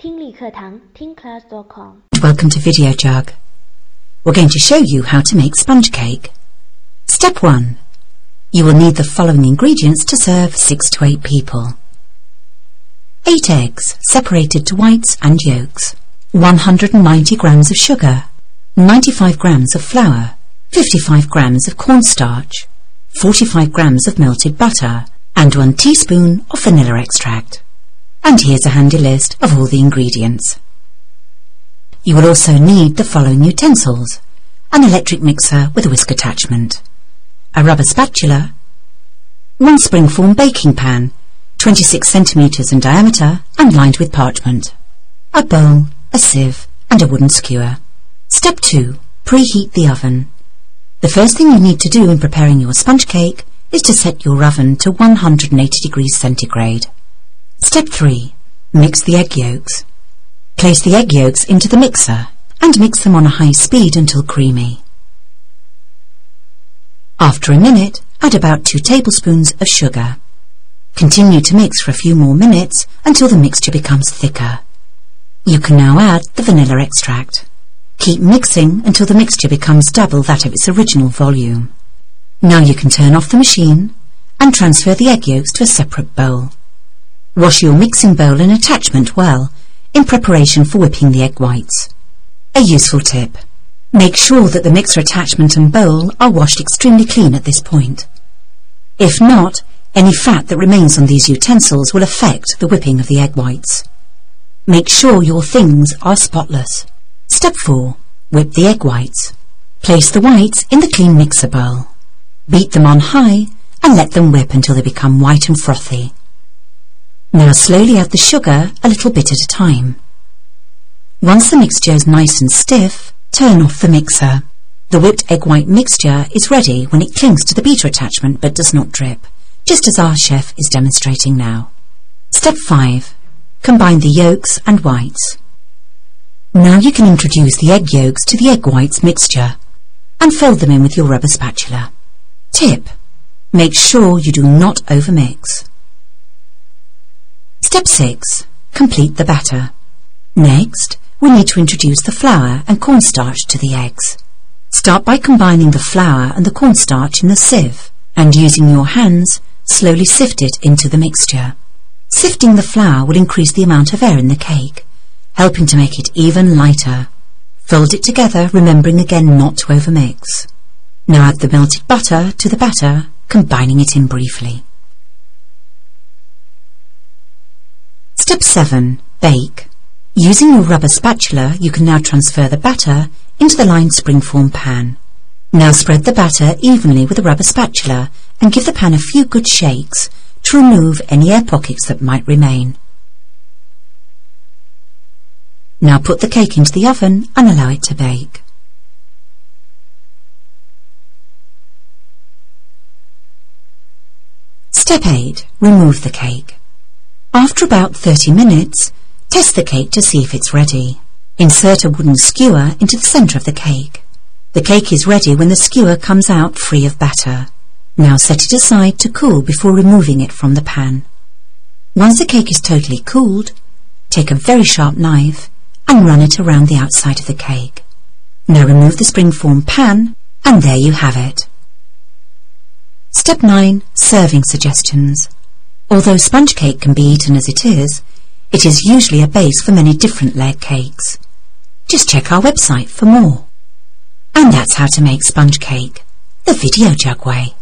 听力课堂 TeenClass.com. Welcome to Video Jug. We're going to show you how to make sponge cake. Step 1. You will need the following ingredients to serve 6 to 8 people. 8 eggs, separated to whites and yolks, 190 grams of sugar, 95 grams of flour, 55 grams of cornstarch, 45 grams of melted butter, and 1 teaspoon of vanilla extract. And here's a handy list of all the ingredients. You will also need the following utensils: an electric mixer with a whisk attachment, a rubber spatula, 1 springform baking pan, 26 centimetres in diameter and lined with parchment, a bowl, a sieve and a wooden skewer. Step 2. Preheat the oven. The first thing you need to do in preparing your sponge cake is to set your oven to 180 degrees centigrade. Step 3. Mix the egg yolks. Place the egg yolks into the mixer and mix them on a high speed until creamy. After a minute, add about 2 tablespoons of sugar. Continue to mix for a few more minutes until the mixture becomes thicker. You can now add the vanilla extract. Keep mixing until the mixture becomes double that of its original volume. Now you can turn off the machine and transfer the egg yolks to a separate bowl. Wash your mixing bowl and attachment well in preparation for whipping the egg whites. A useful tip: make sure that the mixer attachment and bowl are washed extremely clean at this point. If not, any fat that remains on these utensils will affect the whipping of the egg whites. Make sure your things are spotless. Step 4. Whip the egg whites. Place the whites in the clean mixer bowl. Beat them on high and let them whip until they become white and frothy. Now slowly add the sugar a little bit at a time. Once the mixture is nice and stiff, turn off the mixer. The whipped egg white mixture is ready when it clings to the beater attachment but does not drip, just as our chef is demonstrating now. Step 5. Combine the yolks and whites. Now you can introduce the egg yolks to the egg whites mixture and fold them in with your rubber spatula. Tip: make sure you do not overmix. Step 6. Complete the batter. Next, we need to introduce the flour and cornstarch to the eggs. Start by combining the flour and the cornstarch in the sieve, and using your hands, slowly sift it into the mixture. Sifting the flour will increase the amount of air in the cake, helping to make it even lighter. Fold it together, remembering again not to overmix. Now add the melted butter to the batter, combining it in briefly. Step 7. Bake. Using your rubber spatula, you can now transfer the batter into the lined springform pan. Now spread the batter evenly with a rubber spatula and give the pan a few good shakes to remove any air pockets that might remain. Now put the cake into the oven and allow it to bake. Step 8. Remove the cake. After about 30 minutes, test the cake to see if it's ready. Insert a wooden skewer into the centre of the cake. The cake is ready when the skewer comes out free of batter. Now set it aside to cool before removing it from the pan. Once the cake is totally cooled, take a very sharp knife and run it around the outside of the cake. Now remove the springform pan, and there you have it. Step 9. Serving suggestions. Although sponge cake can be eaten as it is usually a base for many different layered cakes. Just check our website for more. And that's how to make sponge cake the Video Jug way.